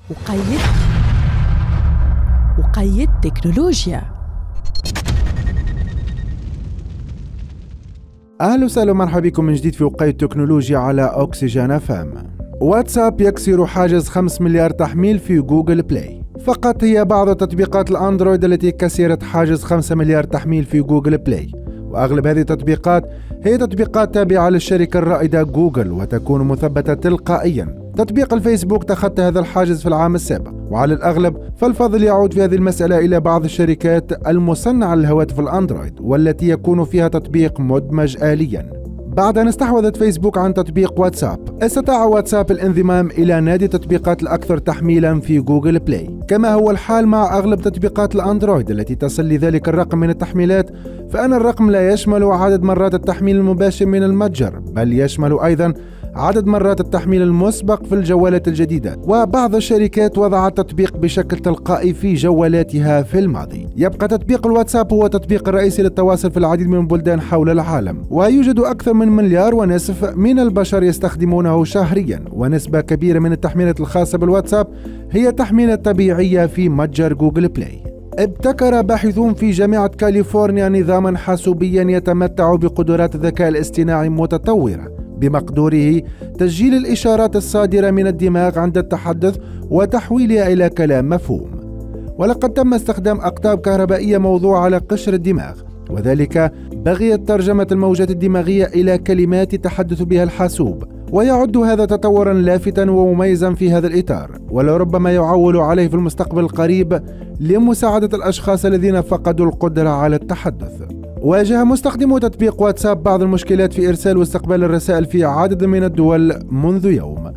وقيد تكنولوجيا. أهلا وسهلا ومرحبا بكم من جديد في وقاية تكنولوجيا على أوكسجين أفام. واتساب يكسر حاجز 5 مليار تحميل في جوجل بلاي. فقط هي بعض تطبيقات الأندرويد التي كسرت حاجز 5 مليار تحميل في جوجل بلاي، وأغلب هذه التطبيقات هي تطبيقات تابعة للشركة الرائدة جوجل وتكون مثبتة تلقائيا. تطبيق الفيسبوك تخطى هذا الحاجز في العام السابق، وعلى الأغلب فالفضل يعود في هذه المسألة إلى بعض الشركات المصنعة للهواتف الأندرويد والتي يكون فيها تطبيق مدمج آليا. بعد أن استحوذت فيسبوك عن تطبيق واتساب، استطاع واتساب الانضمام إلى نادي التطبيقات الأكثر تحميلا في جوجل بلاي، كما هو الحال مع أغلب تطبيقات الأندرويد التي تصل لذلك الرقم من التحميلات. فإن الرقم لا يشمل عدد مرات التحميل المباشر من المتجر، بل يشمل أيضا عدد مرات التحميل المسبق في الجوالات الجديدة، وبعض الشركات وضعت التطبيق بشكل تلقائي في جوالاتها في الماضي. يبقى تطبيق الواتساب هو التطبيق الرئيسي للتواصل في العديد من البلدان حول العالم، ويوجد أكثر من 1.5 مليار من البشر يستخدمونه شهريا، ونسبة كبيرة من التحميلات الخاصة بالواتساب هي تحميلات طبيعية في متجر جوجل بلاي. ابتكر باحثون في جامعة كاليفورنيا نظاما حاسوبيا يتمتع بقدرات الذكاء الاصطناعي متطورة، بمقدوره تسجيل الإشارات الصادرة من الدماغ عند التحدث وتحويلها إلى كلام مفهوم. ولقد تم استخدام أقطاب كهربائية موضوعة على قشر الدماغ، وذلك بغية ترجمة الموجات الدماغية إلى كلمات يتحدث بها الحاسوب. ويعد هذا تطورا لافتا ومميزا في هذا الإطار، ولربما يعول عليه في المستقبل القريب لمساعدة الأشخاص الذين فقدوا القدرة على التحدث. واجه مستخدمو تطبيق واتساب بعض المشكلات في إرسال واستقبال الرسائل في عدد من الدول منذ يوم.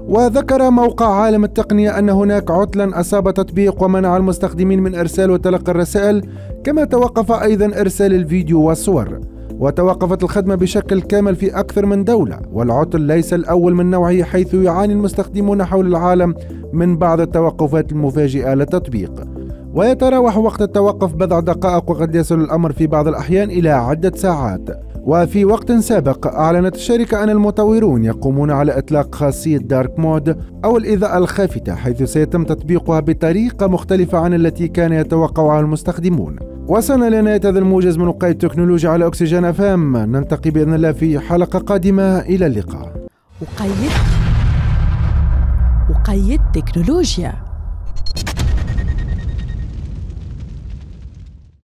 وذكر موقع عالم التقنية أن هناك عطلا أصاب التطبيق ومنع المستخدمين من إرسال وتلقي الرسائل، كما توقف أيضا إرسال الفيديو والصور. وتوقفت الخدمة بشكل كامل في أكثر من دولة، والعطل ليس الأول من نوعه، حيث يعاني المستخدمون حول العالم من بعض التوقفات المفاجئة للتطبيق، ويتراوح وقت التوقف بضع دقائق، وقد يصل الأمر في بعض الأحيان إلى عدة ساعات. وفي وقت سابق أعلنت الشركة أن المطورون يقومون على إطلاق خاصية دارك مود أو الإضاءة الخافتة، حيث سيتم تطبيقها بطريقة مختلفة عن التي كان يتوقعها المستخدمون. وصلنا لنهاية هذا الموجز من وقاية تكنولوجيا على أوكسجين أفام. نلتقي بإذن الله في حلقة قادمة. إلى اللقاء. وقيد تكنولوجيا.